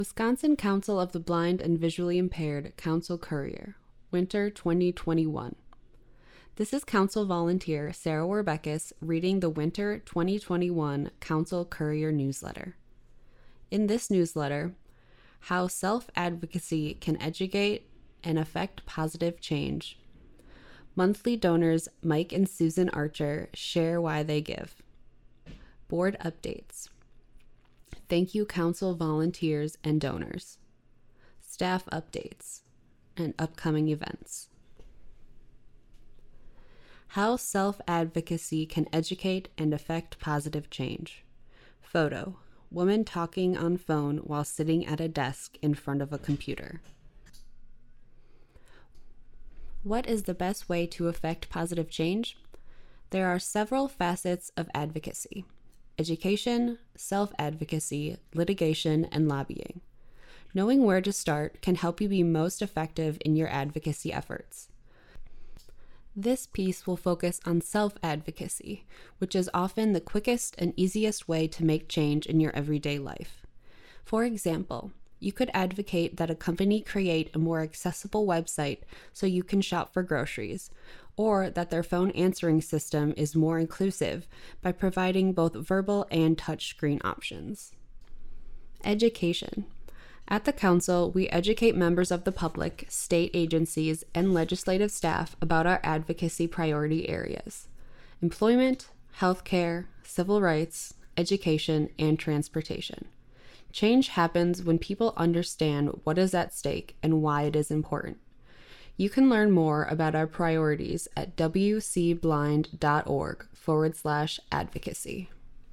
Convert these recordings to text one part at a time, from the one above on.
Wisconsin Council of the Blind and Visually Impaired Council Courier, Winter 2021. This is Council volunteer Sarah Warbekis reading the Winter 2021 Council Courier newsletter. In this newsletter, how self-advocacy can educate and affect positive change. Monthly donors Mike and Susan Archer share why they give. Board updates. Thank you, Council volunteers and donors. Staff updates and upcoming events. How self-advocacy can educate and affect positive change. Photo: woman talking on phone while sitting at a desk in front of a computer. What is the best way to affect positive change? There are several facets of advocacy: education, self-advocacy, litigation, and lobbying. Knowing where to start can help you be most effective in your advocacy efforts. This piece will focus on self-advocacy, which is often the quickest and easiest way to make change in your everyday life. For example, you could advocate that a company create a more accessible website so you can shop for groceries, or that their phone answering system is more inclusive by providing both verbal and touchscreen options. Education. At the Council, we educate members of the public, state agencies, and legislative staff about our advocacy priority areas: employment, healthcare, civil rights, education, and transportation. Change happens when people understand what is at stake and why it is important. You can learn more about our priorities at wcblind.org/advocacy.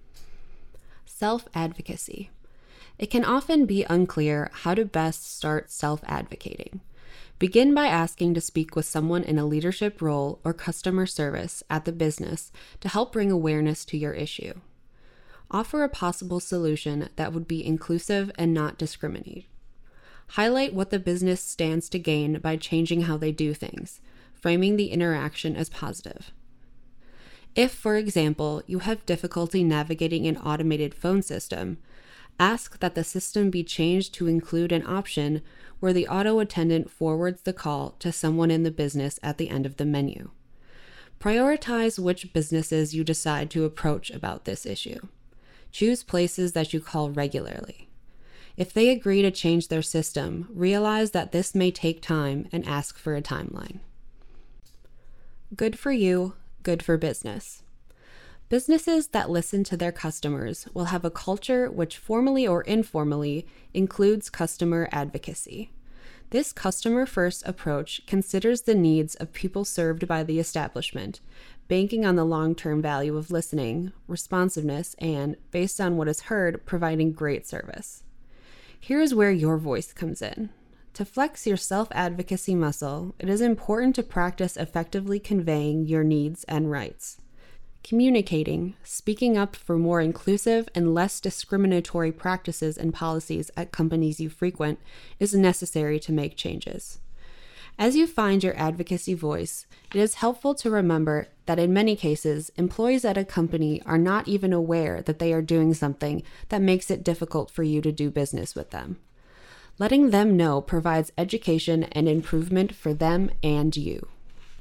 Self-advocacy. It can often be unclear how to best start self-advocating. Begin by asking to speak with someone in a leadership role or customer service at the business to help bring awareness to your issue. Offer a possible solution that would be inclusive and not discriminate. Highlight what the business stands to gain by changing how they do things, framing the interaction as positive. If, for example, you have difficulty navigating an automated phone system, ask that the system be changed to include an option where the auto attendant forwards the call to someone in the business at the end of the menu. Prioritize which businesses you decide to approach about this issue. Choose places that you call regularly. If they agree to change their system, realize that this may take time and ask for a timeline. Good for you, good for business. Businesses that listen to their customers will have a culture which formally or informally includes customer advocacy. This customer-first approach considers the needs of people served by the establishment, banking on the long-term value of listening, responsiveness, and, based on what is heard, providing great service. Here is where your voice comes in. To flex your self-advocacy muscle, it is important to practice effectively conveying your needs and rights. Communicating, speaking up for more inclusive and less discriminatory practices and policies at companies you frequent is necessary to make changes. As you find your advocacy voice, it is helpful to remember that in many cases, employees at a company are not even aware that they are doing something that makes it difficult for you to do business with them. Letting them know provides education and improvement for them and you.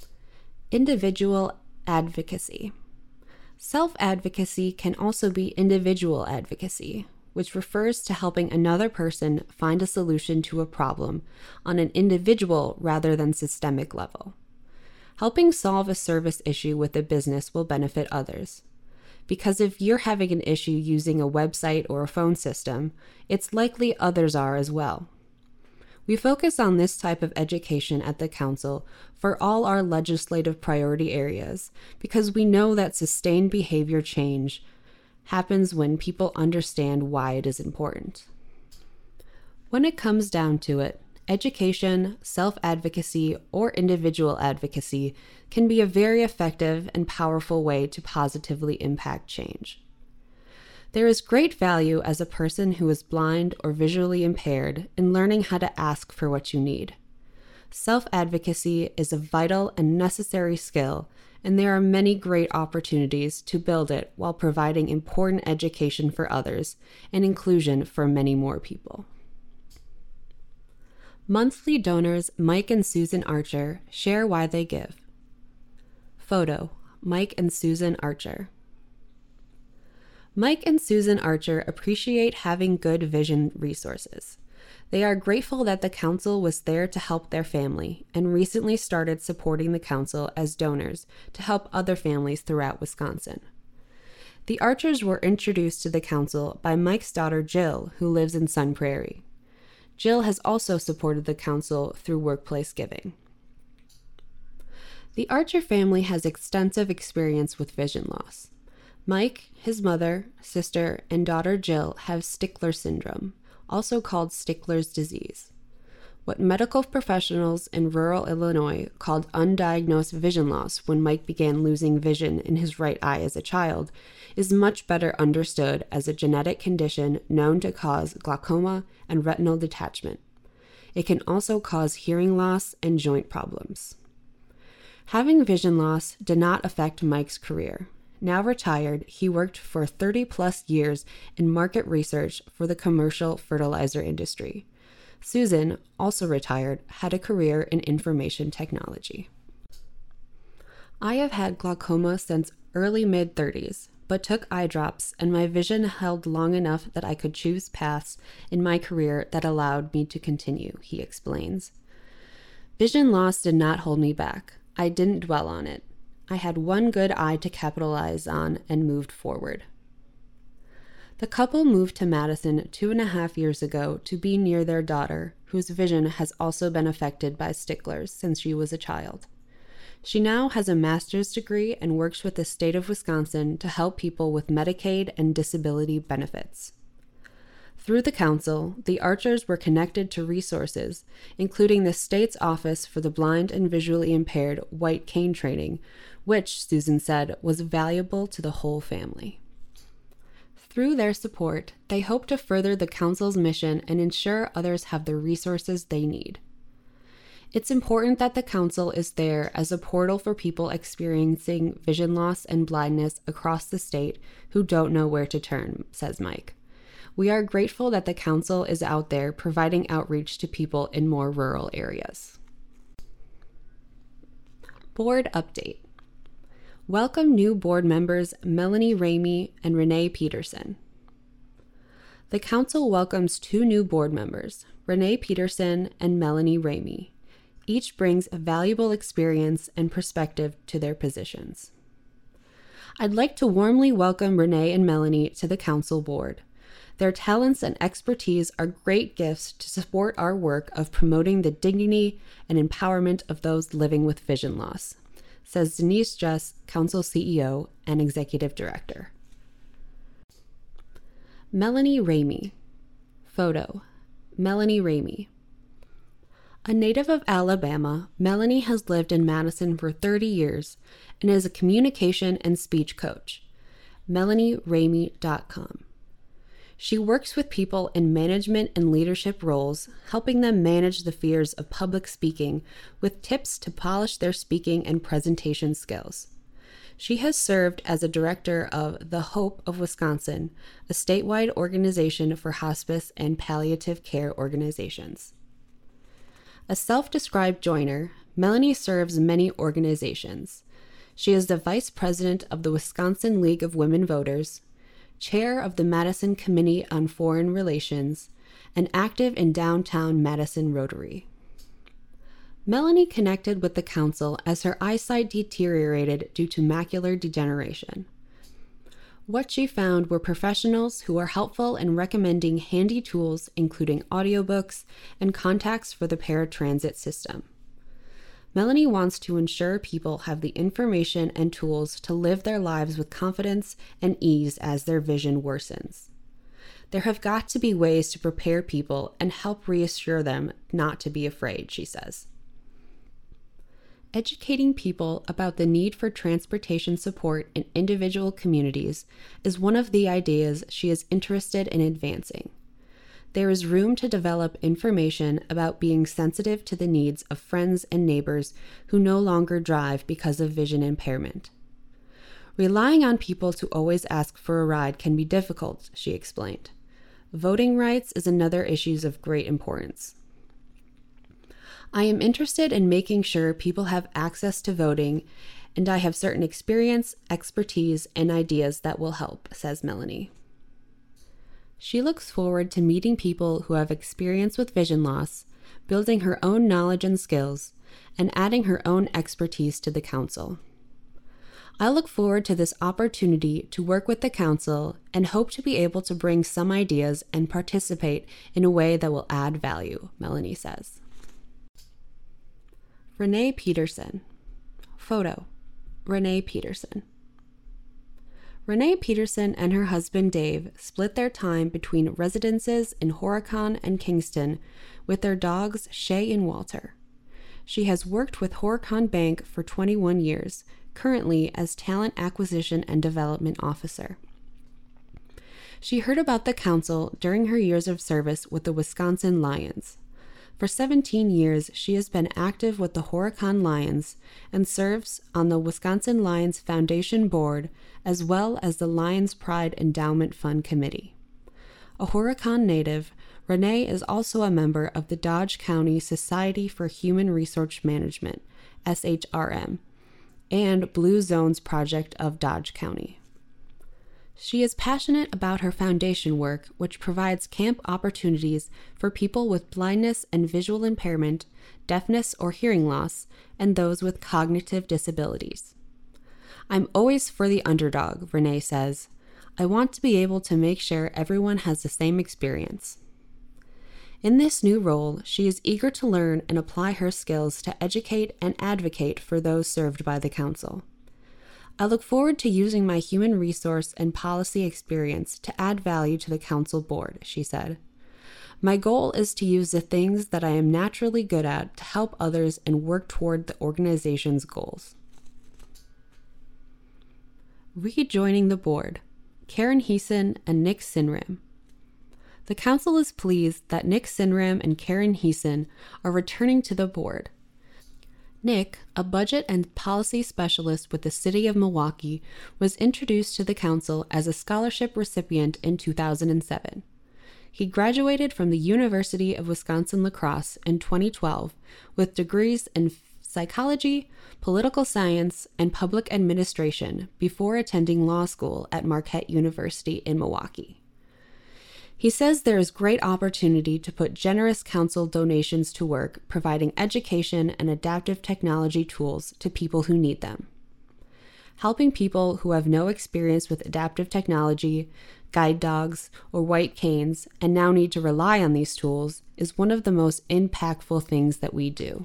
Individual advocacy. Self-advocacy can also be individual advocacy, which refers to helping another person find a solution to a problem on an individual rather than systemic level. Helping solve a service issue with a business will benefit others. Because if you're having an issue using a website or a phone system, it's likely others are as well. We focus on this type of education at the Council for all our legislative priority areas because we know that sustained behavior change happens when people understand why it is important. When it comes down to it, education, self-advocacy, or individual advocacy can be a very effective and powerful way to positively impact change. There is great value as a person who is blind or visually impaired in learning how to ask for what you need. Self-advocacy is a vital and necessary skill, and there are many great opportunities to build it while providing important education for others and inclusion for many more people. Monthly donors Mike and Susan Archer share why they give. Photo: Mike and Susan Archer. Mike and Susan Archer appreciate having good vision resources. They are grateful that the council was there to help their family and recently started supporting the council as donors to help other families throughout Wisconsin. The Archers were introduced to the council by Mike's daughter Jill, who lives in Sun Prairie. Jill has also supported the council through workplace giving. The Archer family has extensive experience with vision loss. Mike, his mother, sister, and daughter Jill have Stickler syndrome, also called Stickler's disease. What medical professionals in rural Illinois called undiagnosed vision loss when Mike began losing vision in his right eye as a child is much better understood as a genetic condition known to cause glaucoma and retinal detachment. It can also cause hearing loss and joint problems. Having vision loss did not affect Mike's career. Now retired, he worked for 30-plus years in market research for the commercial fertilizer industry. Susan, also retired, had a career in information technology. I have had glaucoma since early mid-30s, but took eye drops, and my vision held long enough that I could choose paths in my career that allowed me to continue, he explains. Vision loss did not hold me back. I didn't dwell on it. I had one good eye to capitalize on and moved forward. The couple moved to Madison 2.5 years ago to be near their daughter, whose vision has also been affected by Sticklers since she was a child. She now has a master's degree and works with the state of Wisconsin to help people with Medicaid and disability benefits. Through the council, the Archers were connected to resources, including the state's Office for the Blind and Visually Impaired White Cane Training, which, Susan said, was valuable to the whole family. Through their support, they hope to further the council's mission and ensure others have the resources they need. It's important that the council is there as a portal for people experiencing vision loss and blindness across the state who don't know where to turn, says Mike. We are grateful that the council is out there providing outreach to people in more rural areas. Board update. Welcome new board members Melanie Ramey and Renee Peterson. The council welcomes 2 new board members, Renee Peterson and Melanie Ramey. Each brings a valuable experience and perspective to their positions. I'd like to warmly welcome Renee and Melanie to the council board. Their talents and expertise are great gifts to support our work of promoting the dignity and empowerment of those living with vision loss, says Denise Jess, council CEO and executive director. Melanie Ramey. Photo: Melanie Ramey. A native of Alabama, Melanie has lived in Madison for 30 years and is a communication and speech coach. MelanieRamey.com. She works with people in management and leadership roles, helping them manage the fears of public speaking with tips to polish their speaking and presentation skills. She has served as a director of The Hope of Wisconsin, a statewide organization for hospice and palliative care organizations. A self-described joiner, Melanie serves many organizations. She is the vice president of the Wisconsin League of Women Voters, chair of the Madison Committee on Foreign Relations, and active in downtown Madison Rotary. Melanie connected with the council as her eyesight deteriorated due to macular degeneration. What she found were professionals who are helpful in recommending handy tools, including audiobooks and contacts for the paratransit system. Melanie wants to ensure people have the information and tools to live their lives with confidence and ease as their vision worsens. There have got to be ways to prepare people and help reassure them not to be afraid, she says. Educating people about the need for transportation support in individual communities is one of the ideas she is interested in advancing. There is room to develop information about being sensitive to the needs of friends and neighbors who no longer drive because of vision impairment. Relying on people to always ask for a ride can be difficult, she explained. Voting rights is another issue of great importance. I am interested in making sure people have access to voting, and I have certain experience, expertise, and ideas that will help, says Melanie. She looks forward to meeting people who have experience with vision loss, building her own knowledge and skills, and adding her own expertise to the council. I look forward to this opportunity to work with the council and hope to be able to bring some ideas and participate in a way that will add value, Melanie says. Renee Peterson. Photo. Renee Peterson. Renee Peterson and her husband Dave split their time between residences in Horicon and Kingston with their dogs Shay and Walter. She has worked with Horicon Bank for 21 years, currently as Talent Acquisition and Development Officer. She heard about the council during her years of service with the Wisconsin Lions. For 17 years, she has been active with the Horicon Lions and serves on the Wisconsin Lions Foundation Board as well as the Lions Pride Endowment Fund Committee. A Horicon native, Renee is also a member of the Dodge County Society for Human Resource Management, SHRM, and Blue Zones Project of Dodge County. She is passionate about her foundation work, which provides camp opportunities for people with blindness and visual impairment, deafness or hearing loss, and those with cognitive disabilities. I'm always for the underdog, Renee says. I want to be able to make sure everyone has the same experience. In this new role, she is eager to learn and apply her skills to educate and advocate for those served by the council. I look forward to using my human resource and policy experience to add value to the council board, she said. My goal is to use the things that I am naturally good at to help others and work toward the organization's goals. Rejoining the board, Karen Heeson and Nick Sinram. The council is pleased that Nick Sinram and Karen Heeson are returning to the board. Nick, a budget and policy specialist with the City of Milwaukee, was introduced to the council as a scholarship recipient in 2007. He graduated from the University of Wisconsin-La Crosse in 2012 with degrees in psychology, political science, and public administration before attending law school at Marquette University in Milwaukee. He says there is great opportunity to put generous council donations to work, providing education and adaptive technology tools to people who need them. Helping people who have no experience with adaptive technology, guide dogs, or white canes, and now need to rely on these tools, is one of the most impactful things that we do.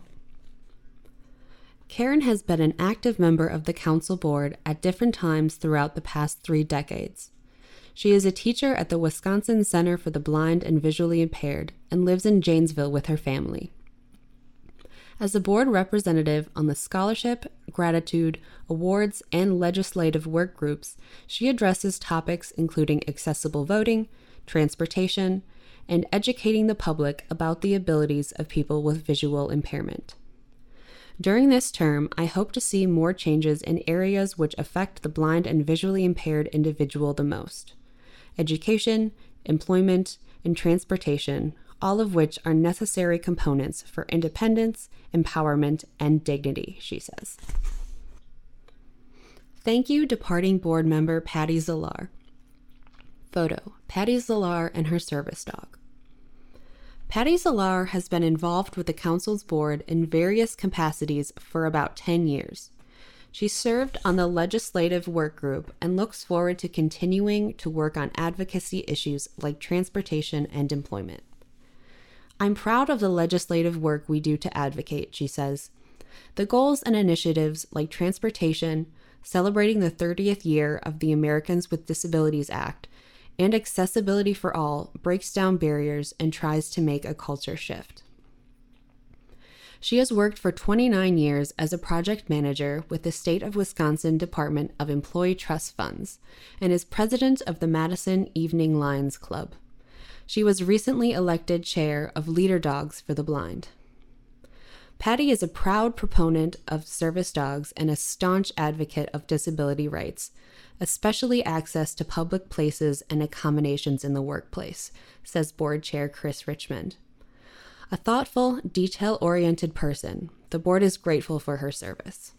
Karen has been an active member of the council board at different times throughout the past 3 decades. She is a teacher at the Wisconsin Center for the Blind and Visually Impaired and lives in Janesville with her family. As a board representative on the scholarship, gratitude, awards, and legislative work groups, she addresses topics including accessible voting, transportation, and educating the public about the abilities of people with visual impairment. During this term, I hope to see more changes in areas which affect the blind and visually impaired individual the most: education, employment, and transportation, all of which are necessary components for independence, empowerment, and dignity, she says. Thank you, departing board member Patty Zallar. Photo, Patty Zallar and her service dog. Patty Zallar has been involved with the council's board in various capacities for about 10 years. She served on the legislative work group and looks forward to continuing to work on advocacy issues like transportation and employment. I'm proud of the legislative work we do to advocate, she says. The goals and initiatives like transportation, celebrating the 30th year of the Americans with Disabilities Act, and accessibility for all breaks down barriers and tries to make a culture shift. She has worked for 29 years as a project manager with the State of Wisconsin Department of Employee Trust Funds and is president of the Madison Evening Lions Club. She was recently elected chair of Leader Dogs for the Blind. Patty is a proud proponent of service dogs and a staunch advocate of disability rights, especially access to public places and accommodations in the workplace, says board chair Chris Richmond. A thoughtful, detail-oriented person, the board is grateful for her service.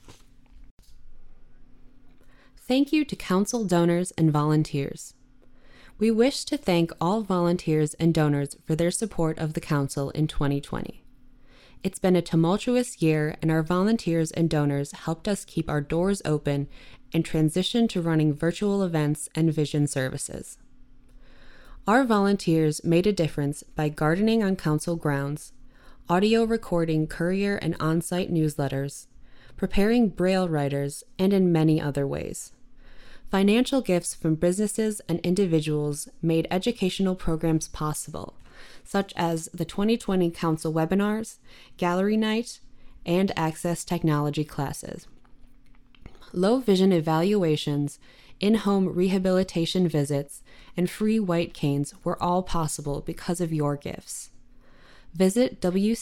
Thank you to council donors and volunteers. We wish to thank all volunteers and donors for their support of the council in 2020. It's been a tumultuous year, and our volunteers and donors helped us keep our doors open and transition to running virtual events and vision services. Our volunteers made a difference by gardening on council grounds, audio recording courier and on-site newsletters, preparing Braille writers, and in many other ways. Financial gifts from businesses and individuals made educational programs possible, such as the 2020 Council webinars, Gallery Night, and Access Technology classes. Low vision evaluations, in-home rehabilitation visits, and free white canes were all possible because of your gifts. Visit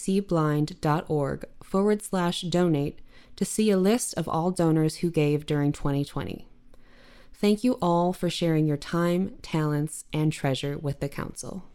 wcblind.org/donate to see a list of all donors who gave during 2020. Thank you all for sharing your time, talents, and treasure with the council.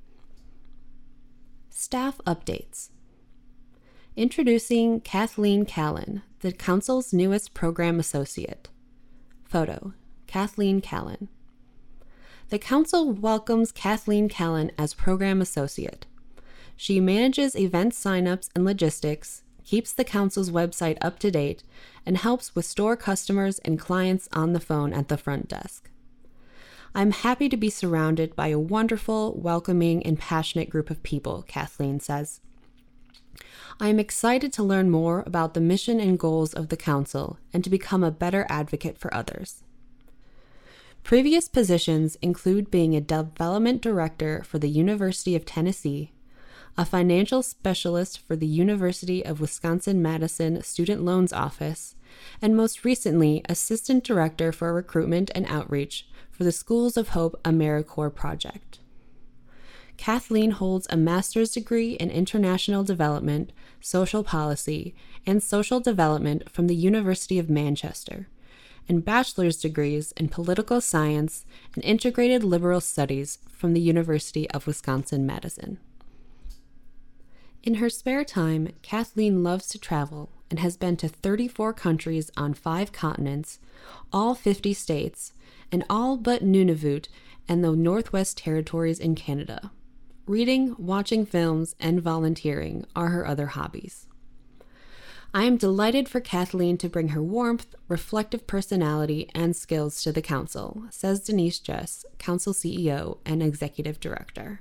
Staff updates. Introducing Kathleen Callan, the council's newest program associate. Photo, Kathleen Callan. The council welcomes Kathleen Callan as program associate. She manages event signups and logistics, keeps the council's website up to date, and helps with store customers and clients on the phone at the front desk. I'm happy to be surrounded by a wonderful, welcoming, and passionate group of people, Kathleen says. I am excited to learn more about the mission and goals of the council and to become a better advocate for others. Previous positions include being a development director for the University of Tennessee, a financial specialist for the University of Wisconsin-Madison Student Loans Office, and most recently, assistant director for recruitment and outreach for the Schools of Hope AmeriCorps project. Kathleen holds a master's degree in international development, social policy, and social development from the University of Manchester, and bachelor's degrees in political science and integrated liberal studies from the University of Wisconsin-Madison. In her spare time, Kathleen loves to travel and has been to 34 countries on 5 continents, all 50 states, and all but Nunavut and the Northwest Territories in Canada. Reading, watching films, and volunteering are her other hobbies. I am delighted for Kathleen to bring her warmth, reflective personality, and skills to the council, says Denise Jess, council CEO and executive director.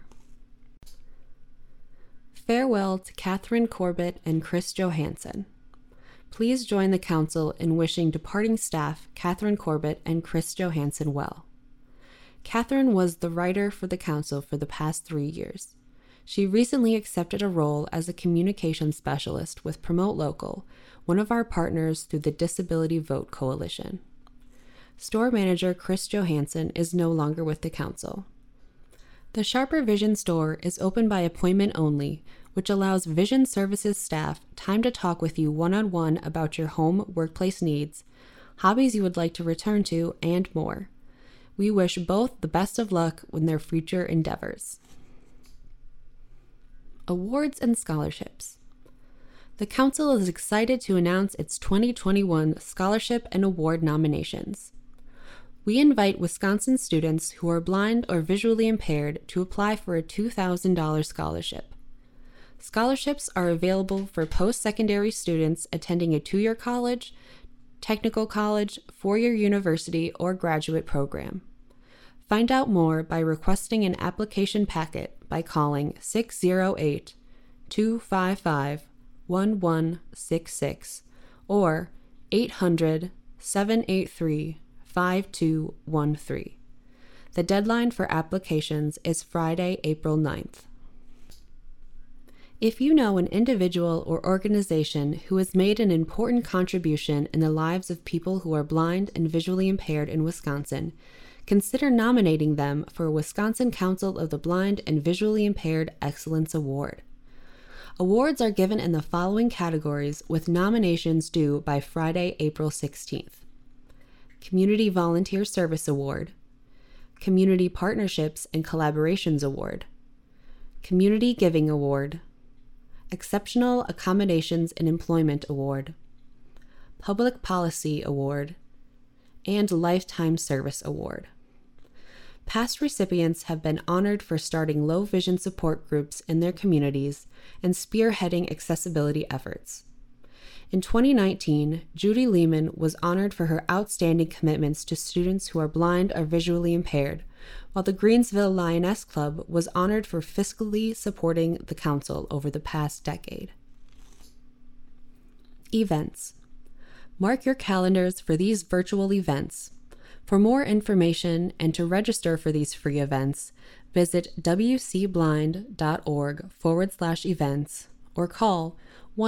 Farewell to Catherine Corbett and Chris Johansson. Please join the council in wishing departing staff Catherine Corbett and Chris Johansson well. Catherine was the writer for the council for the past 3 years. She recently accepted a role as a communications specialist with Promote Local, one of our partners through the Disability Vote Coalition. Store manager Chris Johansson is no longer with the council. The Sharper Vision store is open by appointment only, which allows Vision Services staff time to talk with you one-on-one about your home workplace needs, hobbies you would like to return to, and more. We wish both the best of luck in their future endeavors. Awards and scholarships. The council is excited to announce its 2021 scholarship and award nominations. We invite Wisconsin students who are blind or visually impaired to apply for a $2,000 scholarship. Scholarships are available for post-secondary students attending a 2-year college, technical college, 4-year university, or graduate program. Find out more by requesting an application packet by calling 608-255-1166 or 800-783-5213. The deadline for applications is Friday, April 9th. If you know an individual or organization who has made an important contribution in the lives of people who are blind and visually impaired in Wisconsin, consider nominating them for a Wisconsin Council of the Blind and Visually Impaired Excellence Award. Awards are given in the following categories with nominations due by Friday, April 16th. Community Volunteer Service Award, Community Partnerships and Collaborations Award, Community Giving Award, Exceptional Accommodations in Employment Award, Public Policy Award, and Lifetime Service Award. Past recipients have been honored for starting low vision support groups in their communities and spearheading accessibility efforts. In 2019, Judy Lehman was honored for her outstanding commitments to students who are blind or visually impaired, while the Greensville Lioness Club was honored for fiscally supporting the council over the past decade. Events. Mark your calendars for these virtual events. For more information and to register for these free events, visit wcblind.org/events or call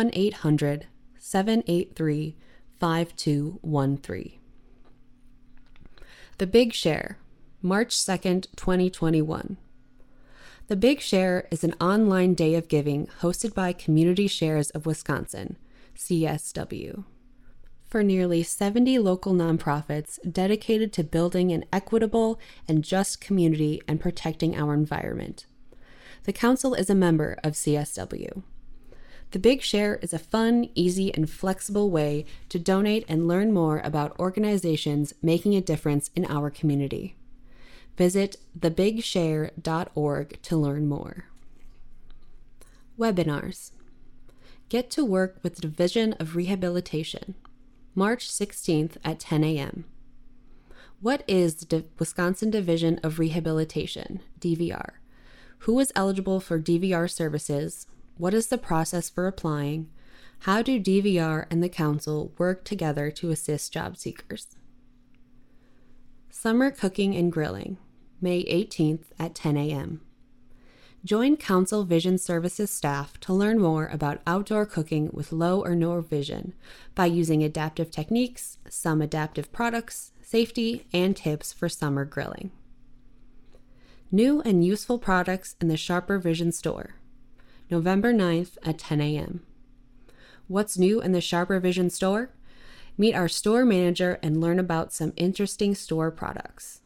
1-800-783-5213. The Big Share, March 2nd, 2021. The Big Share is an online day of giving hosted by Community Shares of Wisconsin, CSW. For nearly 70 local nonprofits dedicated to building an equitable and just community and protecting our environment. The council is a member of CSW. The Big Share is a fun, easy, and flexible way to donate and learn more about organizations making a difference in our community. Visit thebigshare.org to learn more. Webinars. Get to Work with the Division of Rehabilitation, March 16th at 10 a.m. What is the Wisconsin Division of Rehabilitation, DVR? Who is eligible for DVR services? What is the process for applying? How do DVR and the council work together to assist job seekers? Summer Cooking and Grilling, May 18th at 10 a.m. Join Council Vision Services staff to learn more about outdoor cooking with low or no vision by using adaptive techniques, some adaptive products, safety, and tips for summer grilling. New and useful products in the Sharper Vision store, November 9th at 10 a.m. What's new in the Sharper Vision store? Meet our store manager and learn about some interesting store products.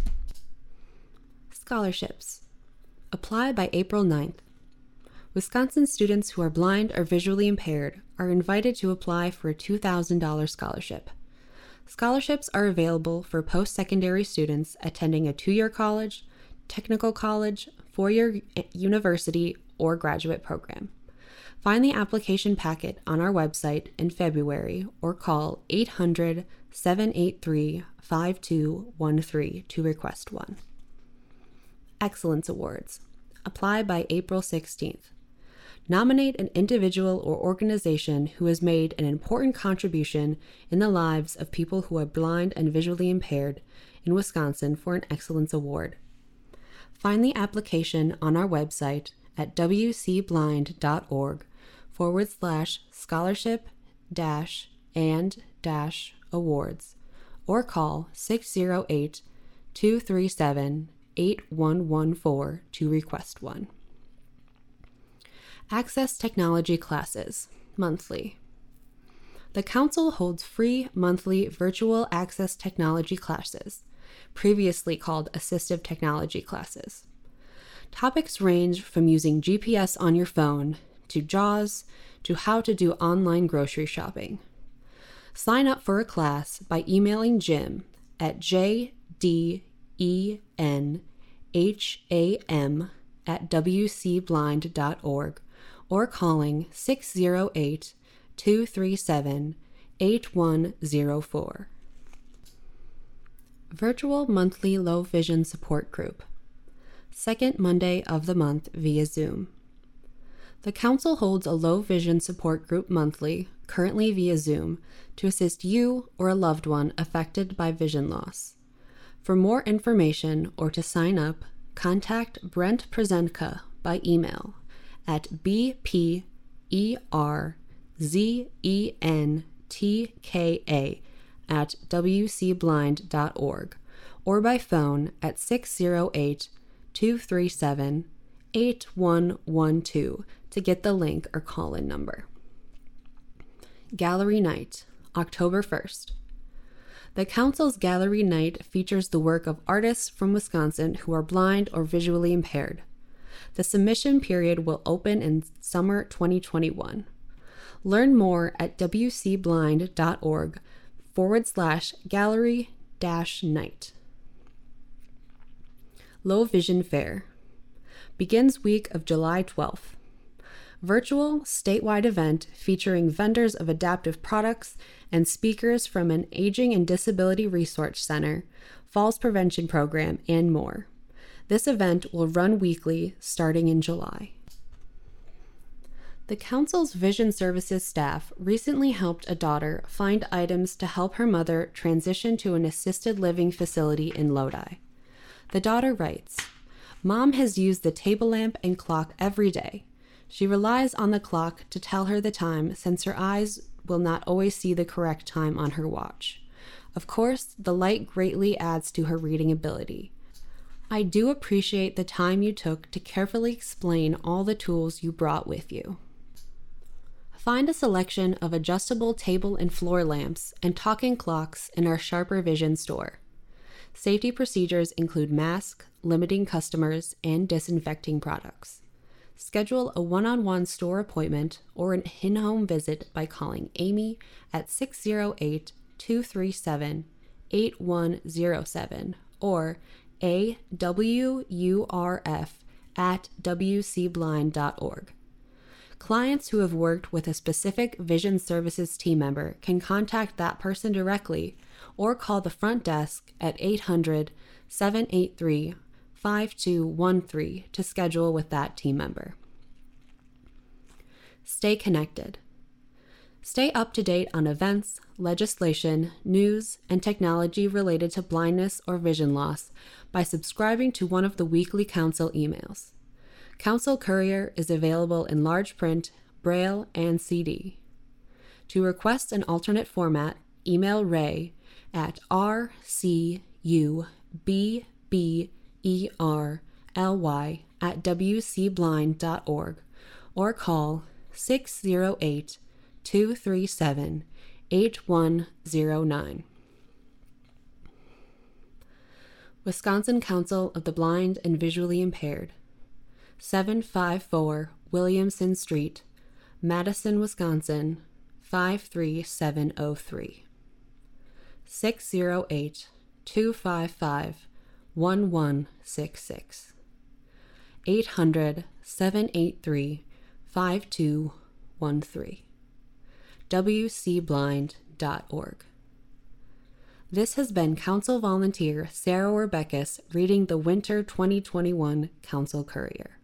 Scholarships. Apply by April 9th. Wisconsin students who are blind or visually impaired are invited to apply for a $2,000 scholarship. Scholarships are available for post-secondary students attending a 2-year college, technical college, 4-year university, or graduate program. Find the application packet on our website in February or call 800-783-5213 to request one. Excellence Awards. Apply by April 16th. Nominate an individual or organization who has made an important contribution in the lives of people who are blind and visually impaired in Wisconsin for an Excellence Award. Find the application on our website at wcblind.org/scholarship-and-awards or call 608-237-8114 to request one. Access Technology Classes, monthly. The Council holds free monthly virtual Access Technology classes, previously called Assistive Technology classes. Topics range from using GPS on your phone to JAWS to how to do online grocery shopping. Sign up for a class by emailing Jim at jdenham@wcblind.org or calling 608-237-8104. Virtual Monthly Low Vision Support Group, second Monday of the month via Zoom. The Council holds a low vision support group monthly, currently via Zoom, to assist you or a loved one affected by vision loss. For more information or to sign up, contact Brent Prezentka by email at bperzentka@wcblind.org or by phone at 608-237-8112 to get the link or call-in number. Gallery Night, October 1st. The Council's Gallery Night features the work of artists from Wisconsin who are blind or visually impaired. The submission period will open in summer 2021. Learn more at wcblind.org/gallery-night. Low Vision Fair begins week of July 12th. Virtual statewide event featuring vendors of adaptive products and speakers from an Aging and Disability Resource Center, Falls Prevention Program, and more. This event will run weekly starting in July. The Council's Vision Services staff recently helped a daughter find items to help her mother transition to an assisted living facility in Lodi. The daughter writes, "Mom has used the table lamp and clock every day. She relies on the clock to tell her the time since her eyes will not always see the correct time on her watch. Of course, the light greatly adds to her reading ability. I do appreciate the time you took to carefully explain all the tools you brought with you." Find a selection of adjustable table and floor lamps and talking clocks in our Sharper Vision store. Safety procedures include masks, limiting customers, and disinfecting products. Schedule a one-on-one store appointment or an in-home visit by calling Amy at 608-237-8107 or awurf@wcblind.org. Clients who have worked with a specific Vision Services team member can contact that person directly or call the front desk at 800-783-5213 to schedule with that team member. Stay connected. Stay up to date on events, legislation, news, and technology related to blindness or vision loss by subscribing to one of the weekly Council emails. Council Courier is available in large print, Braille, and CD. To request an alternate format, email Ray at rcubberly@wcblind.org or call 608-237-8109. Wisconsin Council of the Blind and Visually Impaired, 754 Williamson Street, Madison, Wisconsin, 53703. 608-255-1166. 800-783-5213. wcblind.org. This has been Council volunteer Sarah Rebeckus reading the Winter 2021 Council Courier.